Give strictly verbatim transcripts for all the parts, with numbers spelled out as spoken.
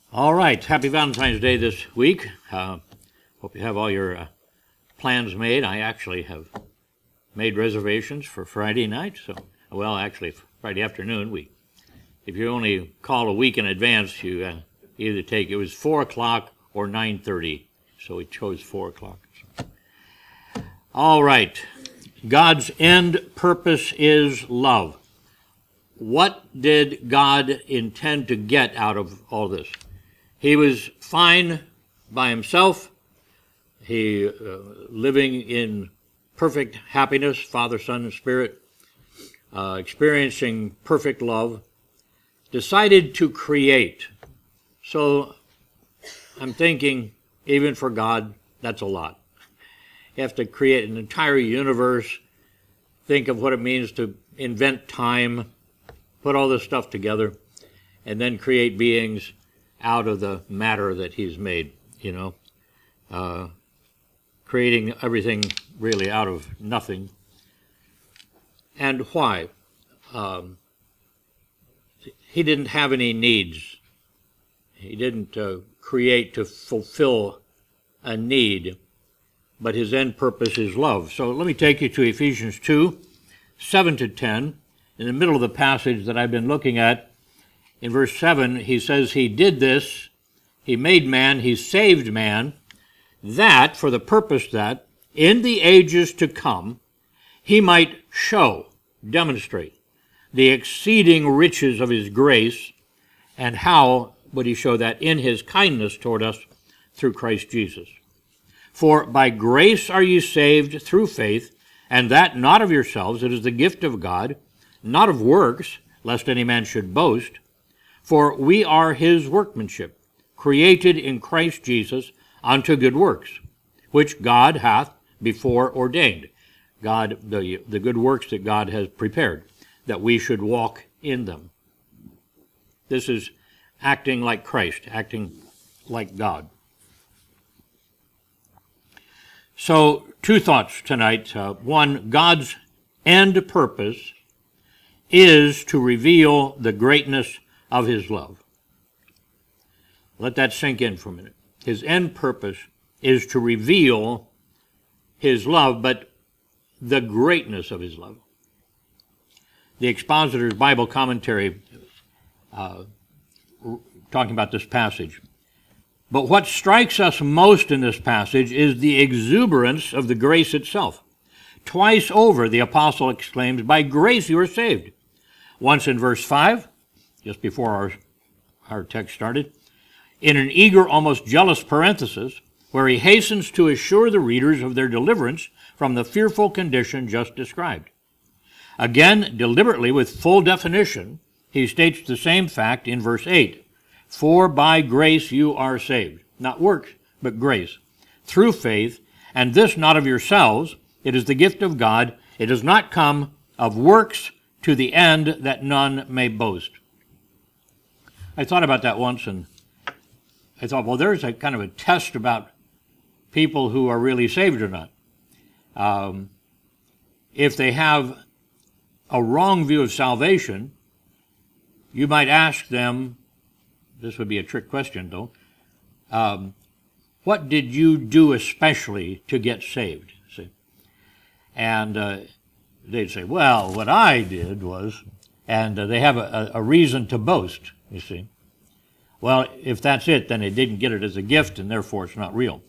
All right, happy Valentine's Day this week. Uh, hope you have all your uh, plans made. I actually have made reservations for Friday night. So, well, actually, Friday afternoon. We, if you only call a week in advance, you uh, either take, it was four o'clock or nine thirty. So we chose four o'clock. All right, God's end purpose is love. What did God intend to get out of all this? He was fine by himself. He uh, living in perfect happiness, Father, Son, and Spirit, uh, experiencing perfect love, decided to create. So I'm thinking, even for God, that's a lot. You have to create an entire universe, think of what it means to invent time, put all this stuff together, and then create beings out of the matter that he's made, you know, uh, creating everything really out of nothing. And why? Um, he didn't have any needs. He didn't uh, create to fulfill a need, but his end purpose is love. So let me take you to Ephesians two, seven to ten. In the middle of the passage that I've been looking at, in verse seven, he says, he did this, he made man, he saved man, that, for the purpose that, in the ages to come, he might show, demonstrate, the exceeding riches of his grace, and how would he show that? In his kindness toward us through Christ Jesus. For by grace are you saved through faith, and that not of yourselves, it is the gift of God, not of works, lest any man should boast. For we are his workmanship, created in Christ Jesus unto good works, which God hath before ordained. God, the, the good works that God has prepared, that we should walk in them. This is acting like Christ, acting like God. So, two thoughts tonight. Uh, one, God's end purpose is to reveal the greatness of his love. Let that sink in for a minute. His end purpose is to reveal his love, but the greatness of his love. The Expositor's Bible Commentary, uh, talking about this passage. But what strikes us most in this passage is the exuberance of the grace itself. Twice over, the apostle exclaims, by grace you are saved. Once in verse five, just before our, our text started, in an eager, almost jealous parenthesis, where he hastens to assure the readers of their deliverance from the fearful condition just described. Again, deliberately, with full definition, he states the same fact in verse eight. For by grace you are saved. Not works, but grace. Through faith, and this not of yourselves, it is the gift of God. It does not come of works, to the end that none may boast. I thought about that once, and I thought, well, there's a kind of a test about people who are really saved or not. Um, if they have a wrong view of salvation, you might ask them, this would be a trick question though, um, what did you do especially to get saved? See? And uh, they'd say, well, what I did was, and uh, they have a, a reason to boast, you see. Well, if that's it, then they didn't get it as a gift, and therefore it's not real.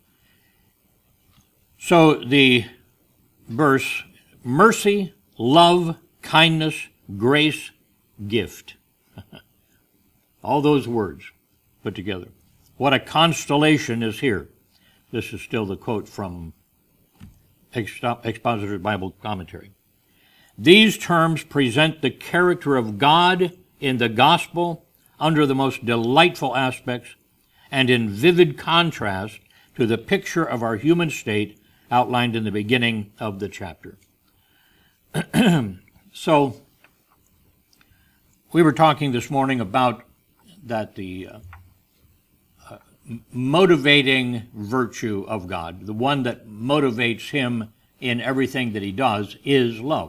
So the verse, mercy, love, kindness, grace, gift. All those words put together. What a constellation is here. This is still the quote from Expositor's Bible Commentary. These terms present the character of God in the gospel under the most delightful aspects and in vivid contrast to the picture of our human state outlined in the beginning of the chapter. So, we were talking this morning about that the uh, uh, motivating virtue of God, the one that motivates him in everything that he does, is love.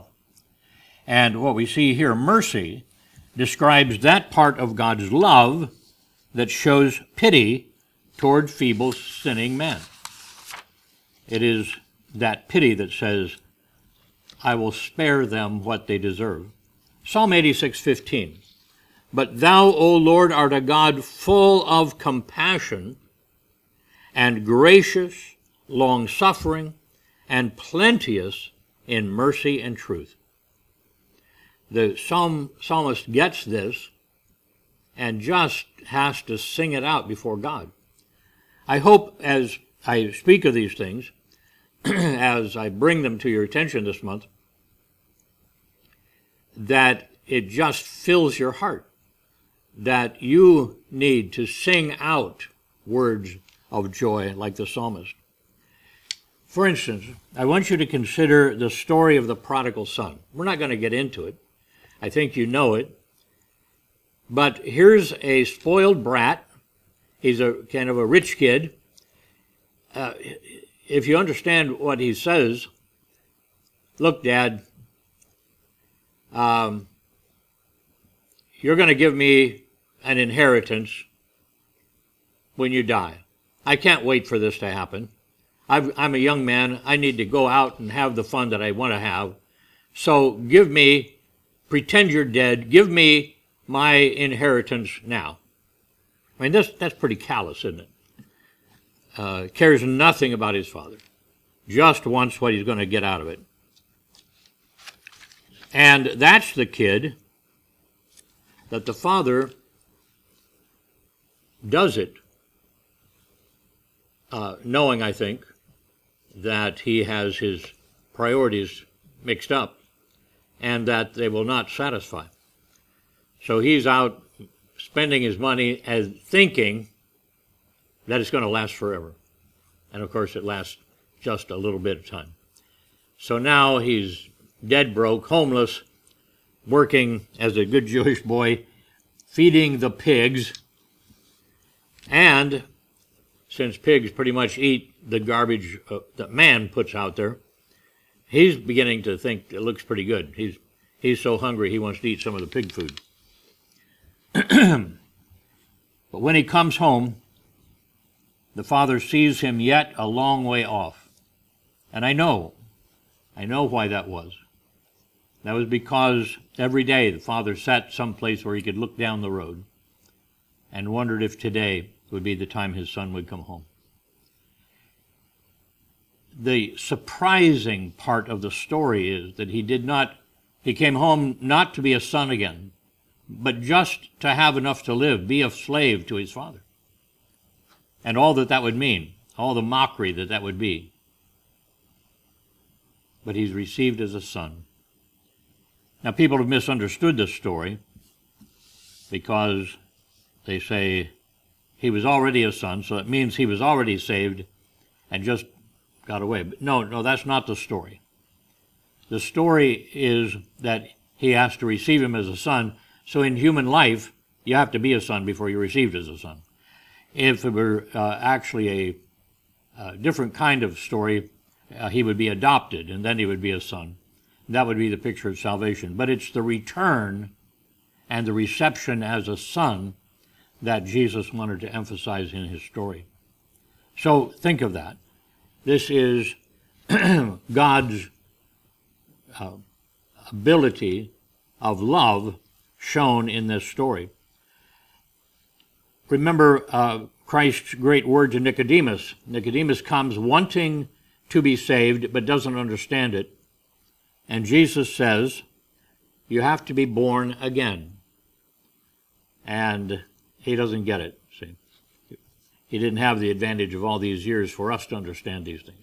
And what we see here, mercy, describes that part of God's love that shows pity toward feeble, sinning men. It is that pity that says, I will spare them what they deserve. Psalm eighty-six fifteen. But thou, O Lord, art a God full of compassion and gracious, long-suffering, and plenteous in mercy and truth. The psalm, psalmist gets this and just has to sing it out before God. I hope as I speak of these things, as I bring them to your attention this month, that it just fills your heart, that you need to sing out words of joy like the psalmist. For instance, I want you to consider the story of the prodigal son. We're not going to get into it. I think you know it. But here's a spoiled brat. He's a kind of a rich kid. Uh, if you understand what he says, look, Dad, um, you're going to give me an inheritance when you die. I can't wait for this to happen. I've, I'm a young man. I need to go out and have the fun that I want to have. So give me, pretend you're dead, give me my inheritance now. I mean, that's, that's pretty callous, isn't it? Uh, cares nothing about his father. Just wants what he's going to get out of it. And that's the kid that the father does it, uh, knowing, I think, that he has his priorities mixed up and that they will not satisfy. So he's out spending his money as thinking that it's going to last forever. And of course it lasts just a little bit of time. So now he's dead broke, homeless, working as a good Jewish boy, feeding the pigs. And since pigs pretty much eat the garbage uh, that man puts out there, he's beginning to think it looks pretty good. He's, he's so hungry he wants to eat some of the pig food. But when he comes home, the father sees him yet a long way off. And I know, I know why that was. That was because every day the father sat someplace where he could look down the road and wondered if today would be the time his son would come home. The surprising part of the story is that he did not, he came home not to be a son again, but just to have enough to live, be a slave to his father. And all that that would mean, all the mockery that that would be. But he's received as a son. Now, people have misunderstood this story because they say he was already a son, so it means he was already saved and just got away. But no, no, that's not the story. The story is that he has to receive him as a son. So in human life, you have to be a son before you're received as a son. If it were uh, actually a, a different kind of story, uh, he would be adopted, and then he would be a son. That would be the picture of salvation. But it's the return and the reception as a son that Jesus wanted to emphasize in his story. So think of that. This is God's uh, ability of love shown in this story. Remember uh, Christ's great word to Nicodemus. Nicodemus comes wanting to be saved but doesn't understand it. And Jesus says, you have to be born again. And he doesn't get it, see. He didn't have the advantage of all these years for us to understand these things.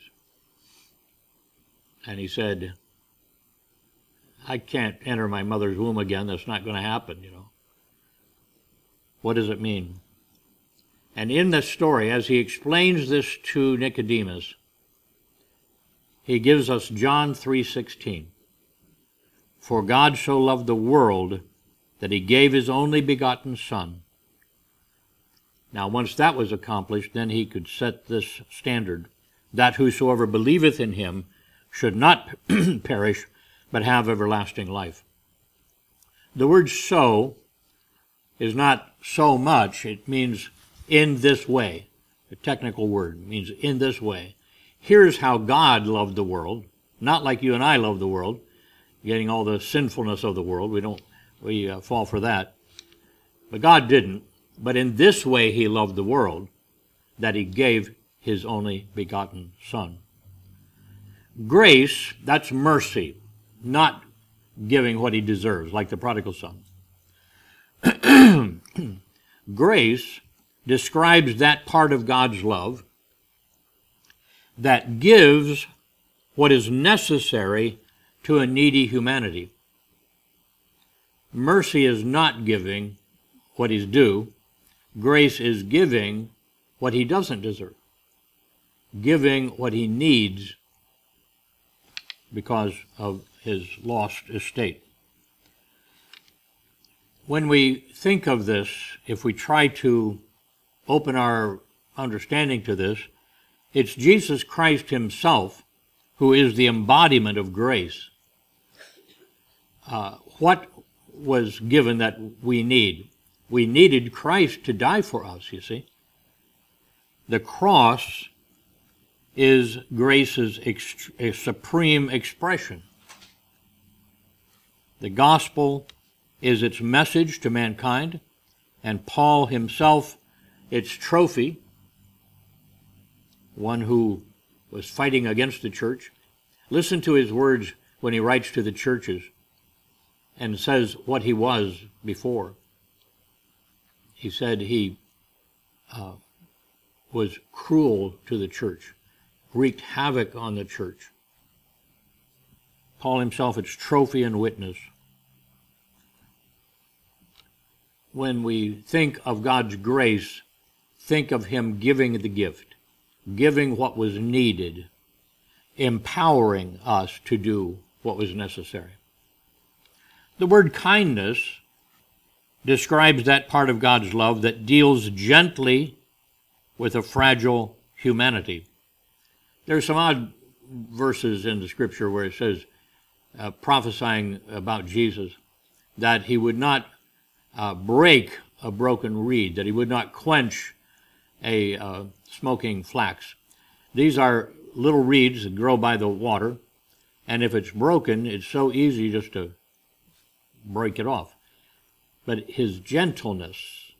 And he said, I can't enter my mother's womb again. That's not going to happen, you know. What does it mean? And in this story, as he explains this to Nicodemus, he gives us John three sixteen. For God so loved the world that he gave his only begotten Son. Now, once that was accomplished, then he could set this standard, that whosoever believeth in him should not perish, but have everlasting life. The word so is not so much. It means in this way. The technical word means in this way. Here's how God loved the world, not like you and I love the world, getting all the sinfulness of the world. We don't, we uh, fall for that. But God didn't. But in this way he loved the world, that he gave his only begotten Son. Grace, that's mercy, not giving what he deserves, like the prodigal son. Grace describes that part of God's love that gives what is necessary to a needy humanity. Mercy is not giving what is due. Grace is giving what he doesn't deserve, giving what he needs because of his lost estate. When we think of this, if we try to open our understanding to this, it's Jesus Christ himself who is the embodiment of grace. Uh, what was given that we need? We needed Christ to die for us, you see. The cross is grace's ext- a supreme expression. The gospel is its message to mankind, and Paul himself its trophy, one who was fighting against the church. Listen to his words when he writes to the churches and says what he was before. He said he uh, was cruel to the church, wreaked havoc on the church. Paul himself, its trophy and witness. When we think of God's grace, think of him giving the gift, giving what was needed, empowering us to do what was necessary. The word kindness describes that part of God's love that deals gently with a fragile humanity. There are some odd verses in the scripture where it says, uh, prophesying about Jesus, that he would not uh, break a broken reed, that he would not quench a uh, smoking flax. These are little reeds that grow by the water, and if it's broken, it's so easy just to break it off. But his gentleness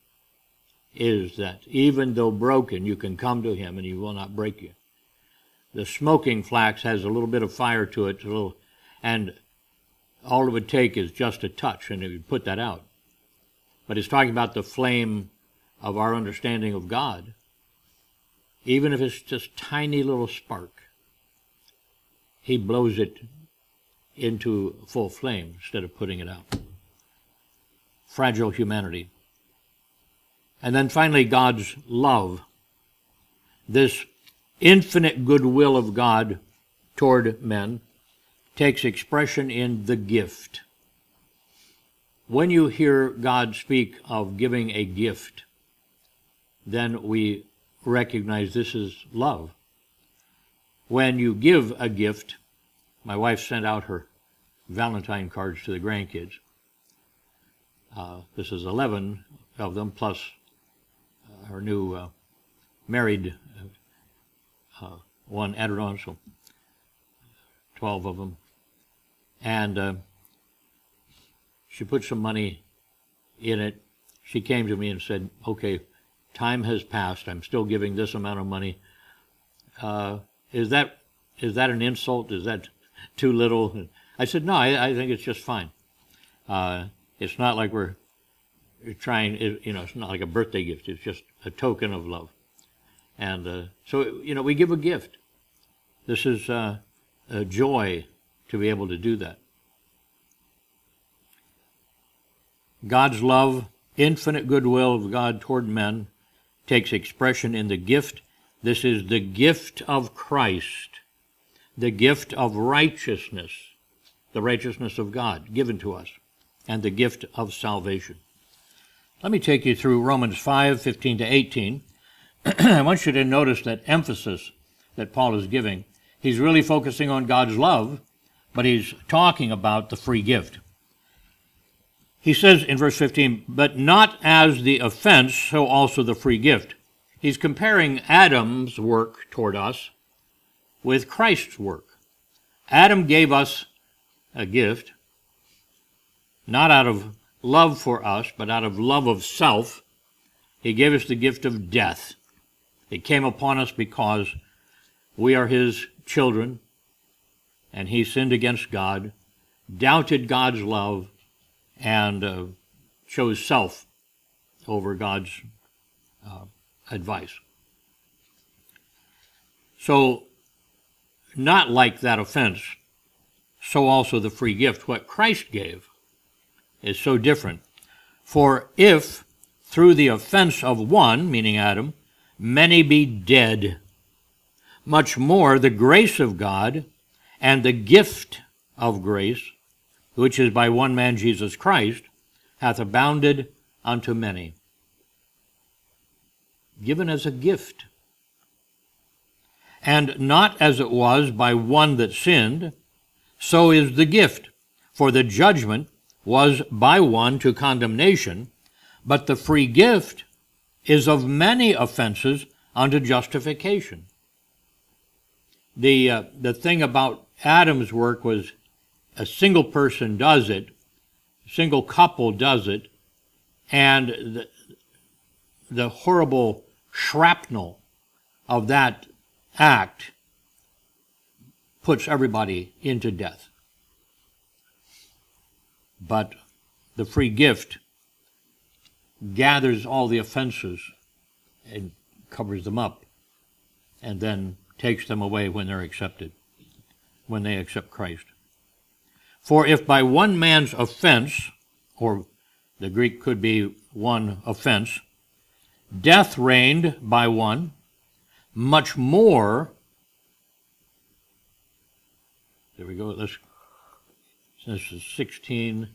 is that even though broken, you can come to him and he will not break you. The smoking flax has a little bit of fire to it, a little, and all it would take is just a touch, and it would put that out. But it's talking about the flame of our understanding of God. Even if it's just tiny little spark, he blows it into full flame instead of putting it out. Fragile humanity. And then finally, God's love. This infinite goodwill of God toward men takes expression in the gift. When you hear God speak of giving a gift, then we recognize this is love. When you give a gift, my wife sent out her Valentine cards to the grandkids. Uh, this is eleven of them, plus uh, her new uh, married uh, one added on, so twelve of them. And uh, she put some money in it. She came to me and said, okay, time has passed. I'm still giving this amount of money. Uh, is that is that an insult? Is that too little? I said, no, I, I think it's just fine. Uh, it's not like we're trying, you know, it's not like a birthday gift. It's just a token of love. And uh, so, you know, we give a gift. This is uh, a joy to be able to do that. God's love, infinite goodwill of God toward men, takes expression in the gift. This is the gift of Christ, the gift of righteousness, the righteousness of God given to us, and the gift of salvation. Let me take you through Romans five, fifteen to eighteen. I want you to notice that emphasis that Paul is giving. He's really focusing on God's love, but he's talking about the free gift. He says in verse fifteen, but not as the offense, so also the free gift. He's comparing Adam's work toward us with Christ's work. Adam gave us a gift, not out of love for us, but out of love of self. He gave us the gift of death. It came upon us because we are his children, and he sinned against God, doubted God's love, and uh, chose self over God's uh, advice. So, not like that offense, so also the free gift. What Christ gave is so different. For if, through the offense of one, meaning Adam, many be dead, much more the grace of God and the gift of grace, which is by one man Jesus Christ, hath abounded unto many. Given as a gift. And not as it was by one that sinned, so is the gift. For the judgment was by one to condemnation, but the free gift is of many offenses unto justification. The, uh, the thing about Adam's work was a single person does it, a single couple does it, and the, the horrible shrapnel of that act puts everybody into death. But the free gift gathers all the offenses and covers them up, and then takes them away when they're accepted, when they accept Christ. For if by one man's offense, or the Greek could be one offense, death reigned by one, much more, there we go, let's, this is sixteen,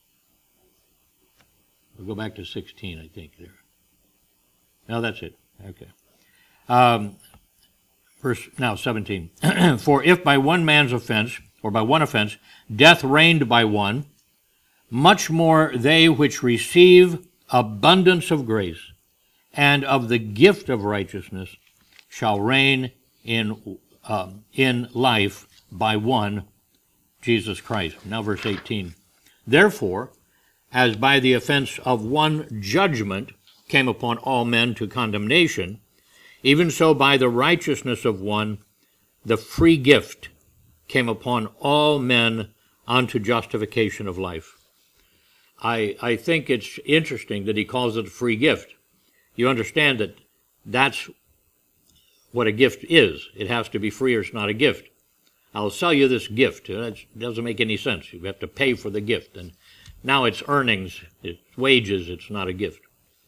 we'll go back to sixteen, I think, there. No, that's it, okay. Um, verse, now seventeen. For if by one man's offense, or by one offense, death reigned by one, much more they which receive abundance of grace and of the gift of righteousness shall reign in um, in life by one, Jesus Christ. Now verse eighteen. Therefore, as by the offense of one judgment came upon all men to condemnation, even so by the righteousness of one the free gift came upon all men unto justification of life. I, I think it's interesting that he calls it a free gift. You understand that that's what a gift is. It has to be free or it's not a gift. I'll sell you this gift. That doesn't make any sense. You have to pay for the gift. And now it's earnings, it's wages, it's not a gift.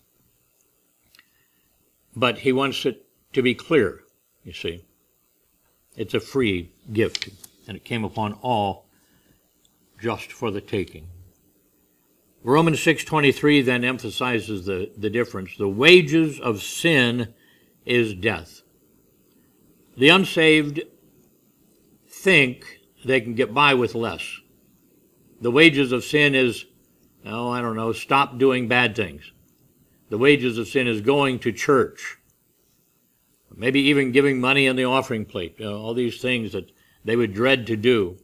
But he wants it to be clear, you see. It's a free gift, and it came upon all just for the taking. Romans six twenty-three then emphasizes the, the difference. The wages of sin is death. The unsaved think they can get by with less. The wages of sin is, oh, I don't know, stop doing bad things. The wages of sin is going to church. Maybe even giving money in the offering plate. You know, all these things that they would dread to do.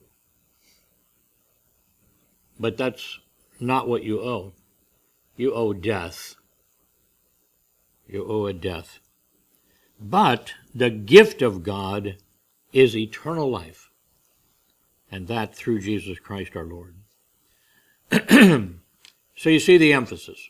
But that's not what you owe. You owe death. You owe a death. But the gift of God is eternal life, and that through Jesus Christ our Lord. So you see the emphasis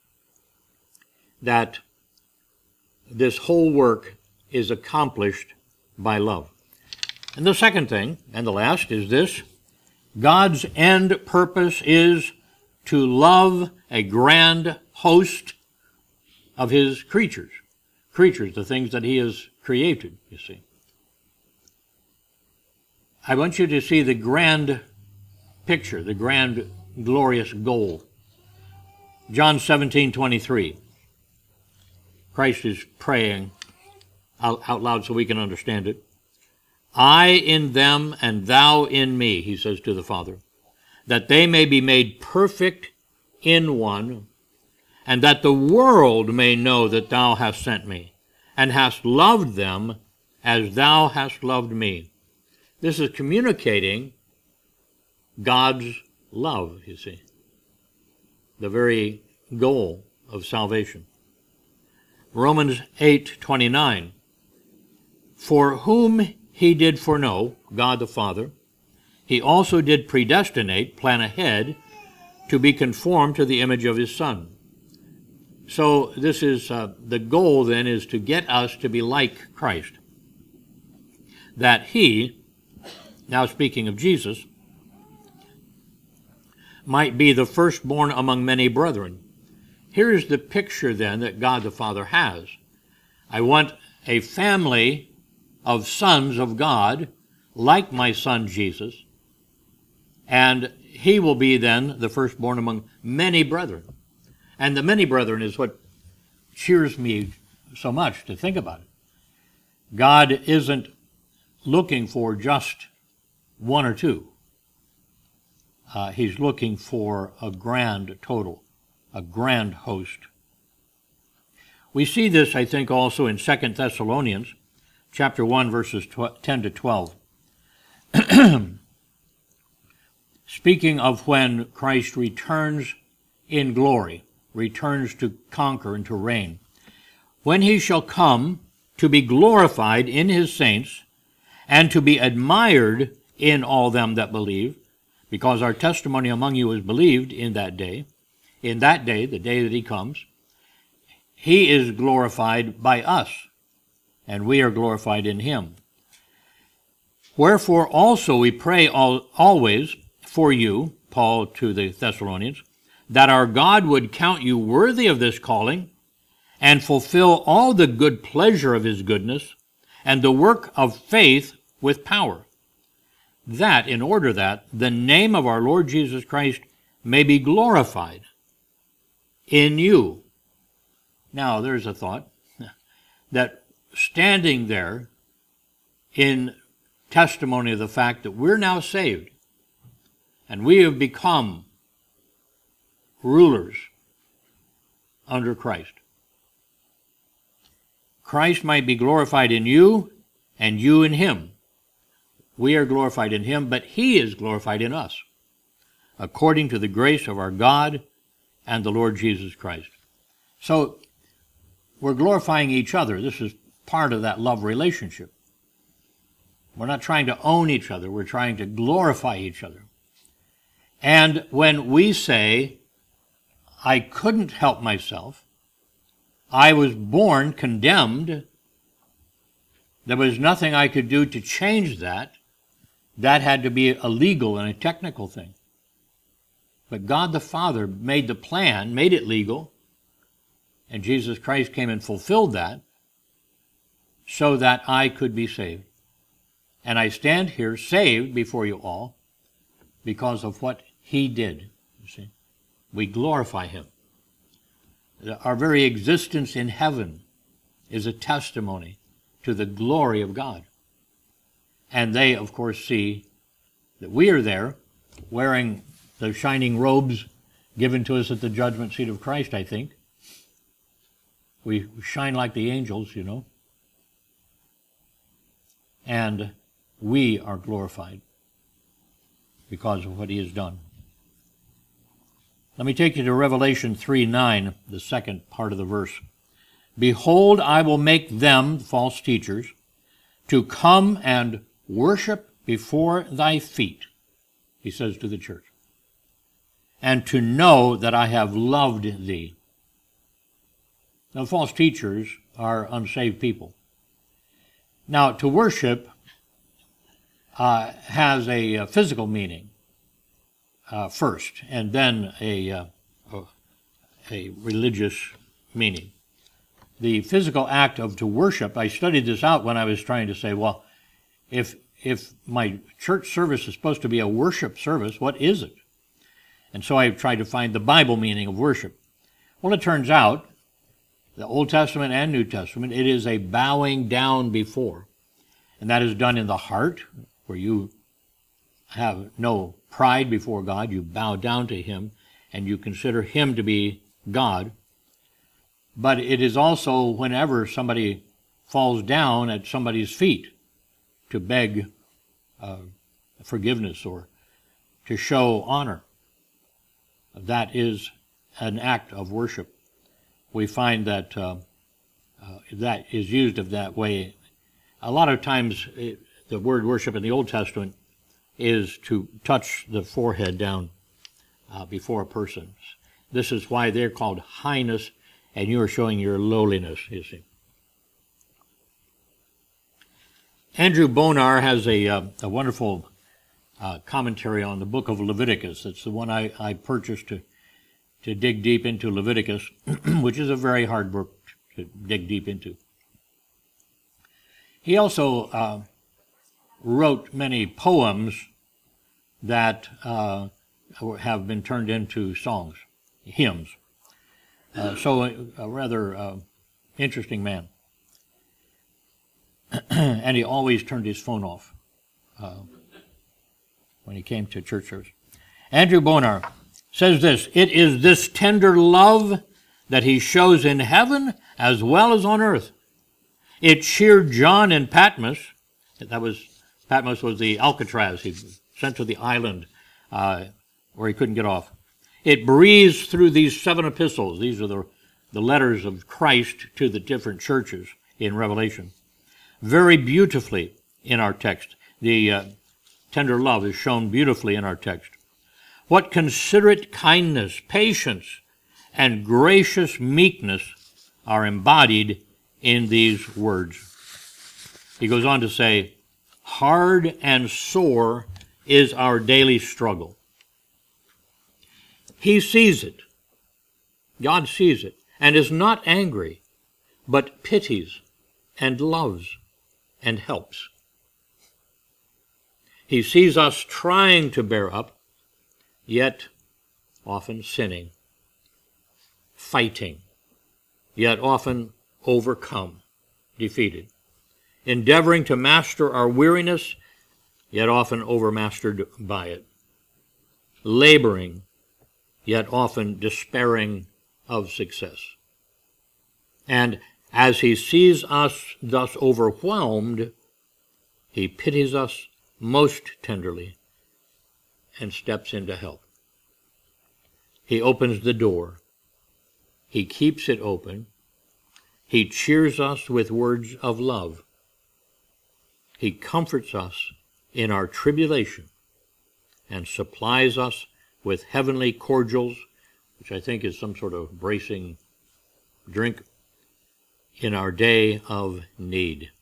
that this whole work is accomplished by love. And the second thing, and the last, is this: God's end purpose is to love a grand host of his creatures. Creatures, the things that he has created, you see. I want you to see the grand picture, the grand glorious goal. John seventeen twenty-three. Christ is praying out, out loud so we can understand it. I in them and thou in me, he says to the Father, that they may be made perfect in one, and that the world may know that thou hast sent me, and hast loved them as thou hast loved me. This is communicating God's love, you see, the very goal of salvation. Romans eight twenty-nine, for whom he did foreknow, God the Father, he also did predestinate, plan ahead, to be conformed to the image of his Son. So this is, uh, the goal then is to get us to be like Christ. That he, now speaking of Jesus, might be the firstborn among many brethren. Here is the picture then that God the Father has. I want a family of sons of God, like my son Jesus, and he will be then the firstborn among many brethren. And the many brethren is what cheers me so much to think about it. God isn't looking for just one or two. Uh, he's looking for a grand total, a grand host. We see this, I think, also in Second Thessalonians, chapter one, verses ten to twelve. Speaking of when Christ returns in glory, returns to conquer and to reign. When he shall come to be glorified in his saints, and to be admired in all them that believe, because our testimony among you is believed in that day. In that day, the day that he comes, he is glorified by us, and we are glorified in him. Wherefore also we pray all, always for you, Paul to the Thessalonians, that our God would count you worthy of this calling, and fulfill all the good pleasure of his goodness, and the work of faith with power, that, in order that, the name of our Lord Jesus Christ may be glorified in you. Now, there's a thought that standing there in testimony of the fact that we're now saved, and we have become rulers under Christ. Christ might be glorified in you, and you in him. We are glorified in him, but he is glorified in us, according to the grace of our God and the Lord Jesus Christ. So, we're glorifying each other. This is part of that love relationship. We're not trying to own each other. We're trying to glorify each other. And when we say, I couldn't help myself, I was born condemned, there was nothing I could do to change that, that had to be a legal and a technical thing. But God the Father made the plan, made it legal, and Jesus Christ came and fulfilled that so that I could be saved. And I stand here saved before you all because of what he did. You see, we glorify him. Our very existence in heaven is a testimony to the glory of God. And they, of course, see that we are there wearing the shining robes given to us at the judgment seat of Christ, I think. We shine like the angels, you know. And we are glorified because of what he has done. Let me take you to Revelation three nine, the second part of the verse. Behold, I will make them, false teachers, to come and worship before thy feet, he says to the church, and to know that I have loved thee. Now, false teachers are unsaved people. Now, to worship uh, has a, a physical meaning uh, first, and then a, uh, a religious meaning. The physical act of to worship, I studied this out when I was trying to say, well, if if my church service is supposed to be a worship service, what is it? And so I tried to find the Bible meaning of worship. Well, it turns out, the Old Testament and New Testament, it is a bowing down before. And that is done in the heart, where you have no pride before God. You bow down to him, and you consider him to be God. But it is also whenever somebody falls down at somebody's feet to beg uh, forgiveness or to show honor. That is an act of worship. We find that uh, uh, that is used of that way. A lot of times it, the word worship in the Old Testament is to touch the forehead down uh, before a person. This is why they're called highness, and you are showing your lowliness, you see. Andrew Bonar has a, uh, a wonderful uh, commentary on the book of Leviticus. It's the one I, I purchased to, to dig deep into Leviticus, which is a very hard book to dig deep into. He also uh, wrote many poems that uh, have been turned into songs, hymns. Uh, so a, a rather uh, interesting man. And he always turned his phone off uh, when he came to church service. Andrew Bonar says this: "It is this tender love that he shows in heaven as well as on earth. It cheered John in Patmos." That was, Patmos was the Alcatraz he sent to the island uh, where he couldn't get off. "It breathes through these seven epistles." These are the, the letters of Christ to the different churches in Revelation. "Very beautifully in our text." The uh, tender love is shown beautifully in our text. "What considerate kindness, patience, and gracious meekness are embodied in these words." He goes on to say, "Hard and sore is our daily struggle." He sees it. God sees it, and is not angry, but pities and loves and helps. He sees us trying to bear up, yet often sinning, fighting, yet often overcome, defeated, endeavoring to master our weariness, yet often overmastered by it, laboring, yet often despairing of success. And as he sees us thus overwhelmed, he pities us most tenderly and steps in to help. He opens the door. He keeps it open. He cheers us with words of love. He comforts us in our tribulation and supplies us with heavenly cordials, which I think is some sort of bracing drink, in our day of need.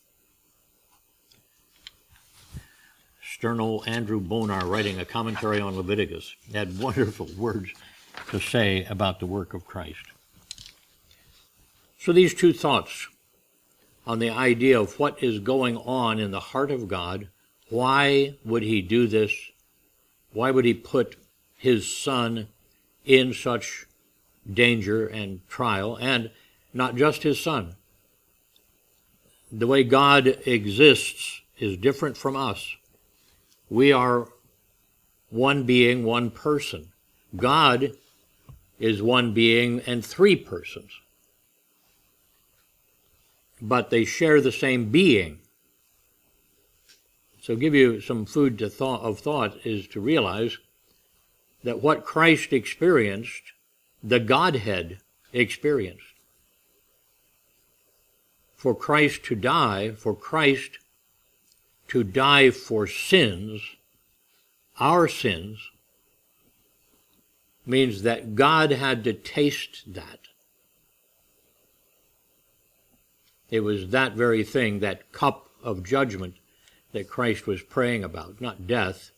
Stern old Andrew Bonar, writing a commentary on Leviticus, had wonderful words to say about the work of Christ. So these two thoughts on the idea of what is going on in the heart of God, why would he do this? Why would he put his Son in such danger and trial? And not just his Son. The way God exists is different from us. We are one being, one person. God is one being and three persons. But they share the same being. So give you some food to thought, of thought is to realize that what Christ experienced, the Godhead experienced. For Christ to die, for Christ to die for sins, our sins, means that God had to taste that. It was that very thing, that cup of judgment, that Christ was praying about. Not death,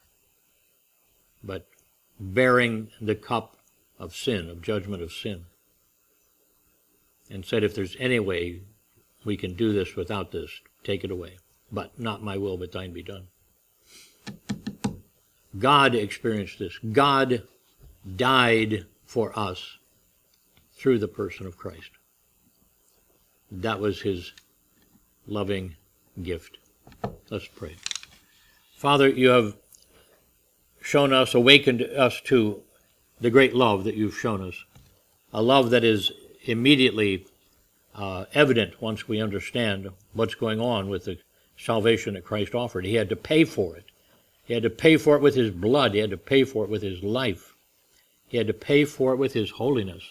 but bearing the cup of sin, of judgment of sin. And said, if there's any way we can do this without this, take it away. But not my will, but thine be done. God experienced this. God died for us through the person of Christ. That was his loving gift. Let's pray. Father, you have shown us, awakened us to the great love that you've shown us, a love that is immediately uh, evident once we understand what's going on with the salvation that Christ offered. He had to pay for it. He had to pay for it with his blood. He had to pay for it with his life. He had to pay for it with his holiness.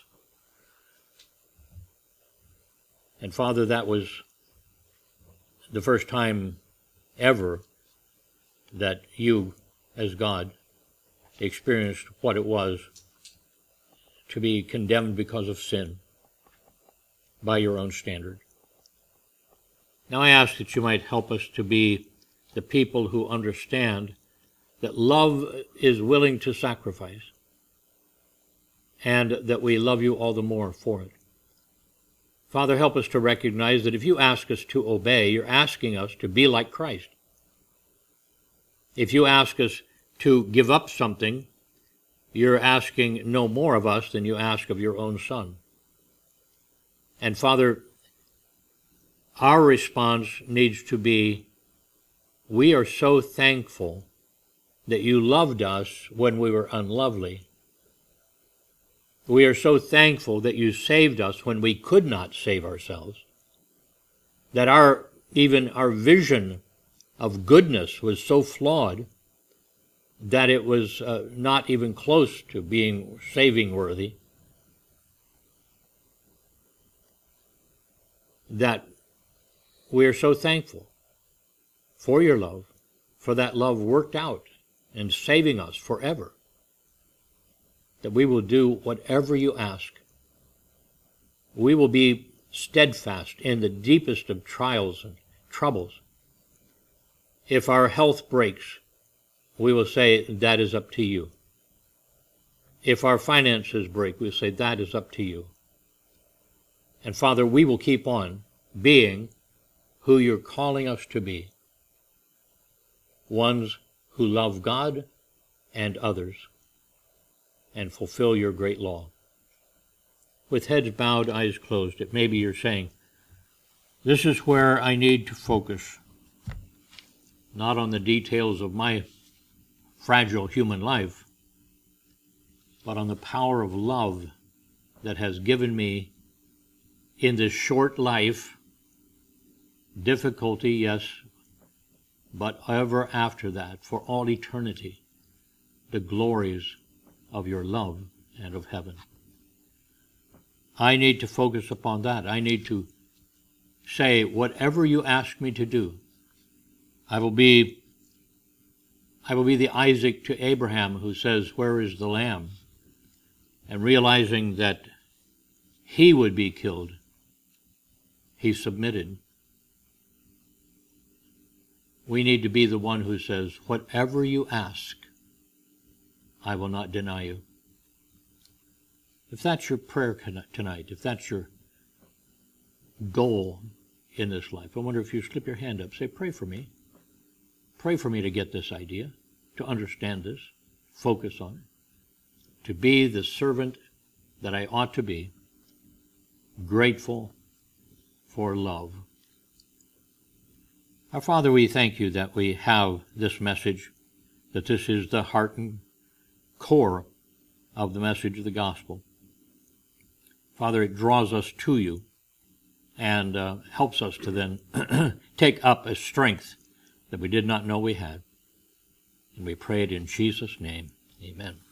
And Father, that was the first time ever that you, as God, experienced what it was to be condemned because of sin by your own standard. Now I ask that you might help us to be the people who understand that love is willing to sacrifice, and that we love you all the more for it. Father, help us to recognize that if you ask us to obey, you're asking us to be like Christ. If you ask us to give up something, you're asking no more of us than you ask of your own Son. And Father, our response needs to be, we are so thankful that you loved us when we were unlovely. We are so thankful that you saved us when we could not save ourselves, that our even our vision of goodness was so flawed that it was uh, not even close to being saving worthy, that we are so thankful for your love, for that love worked out and saving us forever, that we will do whatever you ask. We will be steadfast in the deepest of trials and troubles. If our health breaks, we will say, that is up to you. If our finances break, we'll say, that is up to you. And Father, we will keep on being who you're calling us to be, ones who love God and others, and fulfill your great law. With heads bowed, eyes closed, it may be you're saying, this is where I need to focus, not on the details of my fragile human life, but on the power of love that has given me in this short life difficulty, yes, but ever after that, for all eternity, the glories of your love and of heaven. I need to focus upon that. I need to say, whatever you ask me to do, I will be, I will be the Isaac to Abraham who says, where is the lamb? And realizing that he would be killed, he submitted. We need to be the one who says, whatever you ask, I will not deny you. If that's your prayer tonight, if that's your goal in this life, I wonder if you slip your hand up, say, pray for me. Pray for me to get this idea, to understand this, focus on it, to be the servant that I ought to be, grateful for love. Our Father, we thank you that we have this message, that this is the heart and core of the message of the gospel. Father, it draws us to you and uh, helps us to then take up a strength that we did not know we had. And we pray it in Jesus' name. Amen.